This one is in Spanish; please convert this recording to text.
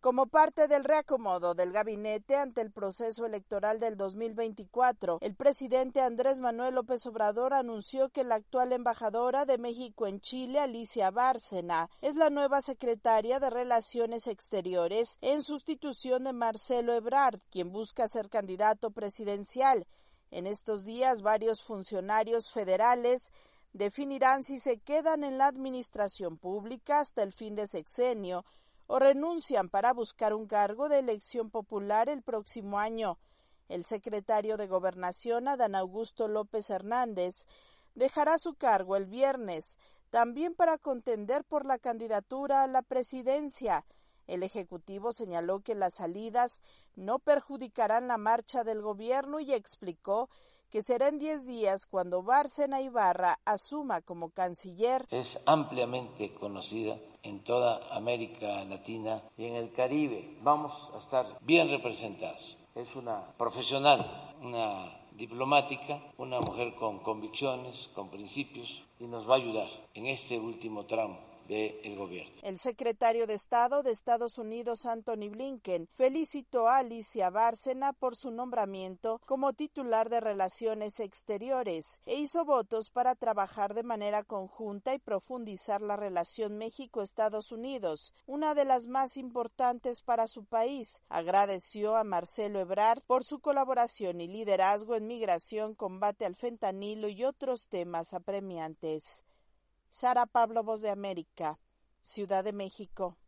Como parte del reacomodo del gabinete ante el proceso electoral del 2024, el presidente Andrés Manuel López Obrador anunció que la actual embajadora de México en Chile, Alicia Bárcena, es la nueva secretaria de Relaciones Exteriores en sustitución de Marcelo Ebrard, quien busca ser candidato presidencial. En estos días, varios funcionarios federales definirán si se quedan en la administración pública hasta el fin de sexenio o renuncian para buscar un cargo de elección popular el próximo año. El secretario de Gobernación, Adán Augusto López Hernández, dejará su cargo el viernes, también para contender por la candidatura a la presidencia. El Ejecutivo señaló que las salidas no perjudicarán la marcha del gobierno y explicó que será en 10 días cuando Bárcena Ibarra asuma como canciller. Es ampliamente conocida en toda América Latina y en el Caribe. Vamos a estar bien representados. Es una profesional, una diplomática, una mujer con convicciones, con principios, y nos va a ayudar en este último tramo del gobierno. El secretario de Estado de Estados Unidos, Antony Blinken, felicitó a Alicia Bárcena por su nombramiento como titular de Relaciones Exteriores e hizo votos para trabajar de manera conjunta y profundizar la relación México-Estados Unidos, una de las más importantes para su país. Agradeció a Marcelo Ebrard por su colaboración y liderazgo en migración, combate al fentanilo y otros temas apremiantes. Sara Pablo, Voz de América, Ciudad de México.